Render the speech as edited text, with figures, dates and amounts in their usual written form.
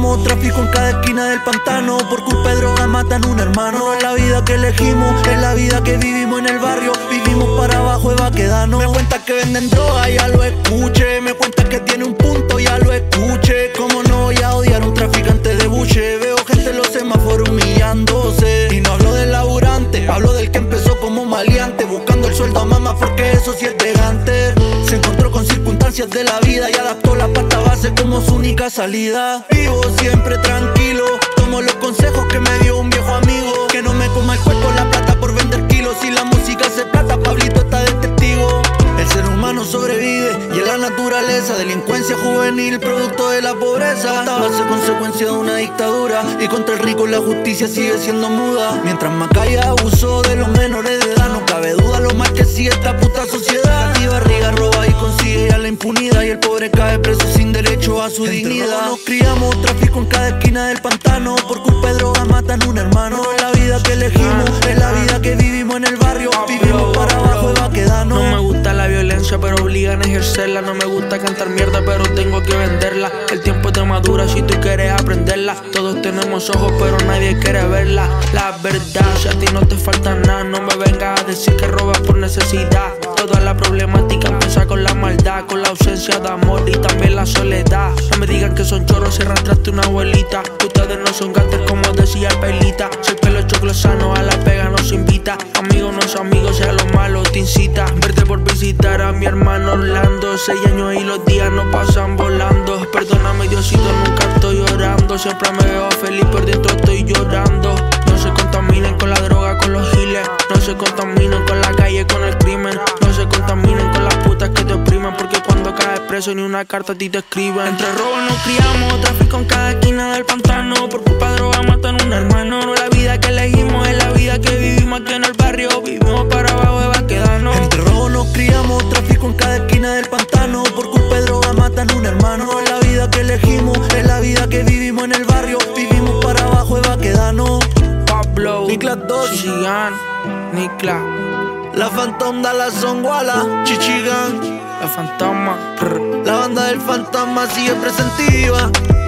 criamos, tráfico en cada esquina del pantano. Por culpa de droga matan un hermano. No es la vida que elegimos, es la vida que vivimos en el barrio. Vivimos para abajo de Baquedano. Me cuentas que venden droga, ya lo escuché. Me cuentas que tiene un punto, ya lo escuché. ¿Cómo no voy a odiar a un traficante de buche? Veo gente en los semáforos humillándose. Y no hablo del laburante, hablo del que empezó como maleante, buscando el sueldo a mamá porque eso sí es elegante. Se encontró con circunstancias de la vida y adaptó la pasta base como su única salida. Vivo siempre tranquilo, tomo los consejos que me dio un viejo amigo. Que no me coma el cuerpo la plata por vender kilos. Si la música se plata, Pablito está de testigo. El ser humano sobrevive y en la naturaleza. Delincuencia juvenil, producto de la pobreza. Esta base consecuencia de una dictadura. Y contra el rico la justicia sigue siendo muda. Mientras Macaya abusó de los menores de edad, no cabe duda lo mal que sigue esta puta sociedad. Y Barriga roba y consigue ya la impunidad. Y el pobre cae preso sin derecho a su dignidad. Nos criamos, tráfico en cada esquina del pantano. Por culpa de droga matan un hermano. No es la vida que elegimos, es la vida que vivimos en el barrio. Vivimos para abajo de Baquedano. No me gusta la violencia, pero obligan a ejercerla. No me gusta cantar mierda, pero tengo que venderla. El tiempo te madura si tú quieres aprenderla. Todos tenemos ojos, pero nadie quiere verla. La verdad, si a ti no te falta nada, no me vengas a decir que robas por necesidad. Toda la problemática empieza con la maldad, con la ausencia de amor y también la soledad. No me digan que son choros si arrastraste una abuelita. Ustedes no son gatos como decía el Pelita. Si el pelo choclo sano a la pega nos invita. Amigos no es amigos, si a lo malo te incita. Verte por visitar a mi hermano Orlando. 6 años y los días no pasan volando. Perdóname Diosito, nunca estoy llorando. Siempre me veo feliz, por dentro estoy llorando. No se contaminen con la droga, con los giles. No se contaminen con la calle, con el crimen. No se contaminen con las putas que te oprimen. Porque cuando caes preso ni una carta a ti te escriben. Entre robos nos criamos, tráfico en cada esquina del pantano. Por culpa de droga matan un hermano. No es la vida que elegimos, es la vida que vivimos aquí en el barrio. Vivimos para abajo de Baquedano. Entre robos nos criamos, tráfico en cada esquina del pantano. Por culpa de droga matan un hermano. No es la vida que elegimos, es la vida que vivimos en el barrio. Vivimos para abajo de Baquedano. Pablo, Niklas 2, Chichigan, Niklas, la Phantom da la Zonguala, Chichigan, la fantasma. la banda del fantasma sigue presentiva.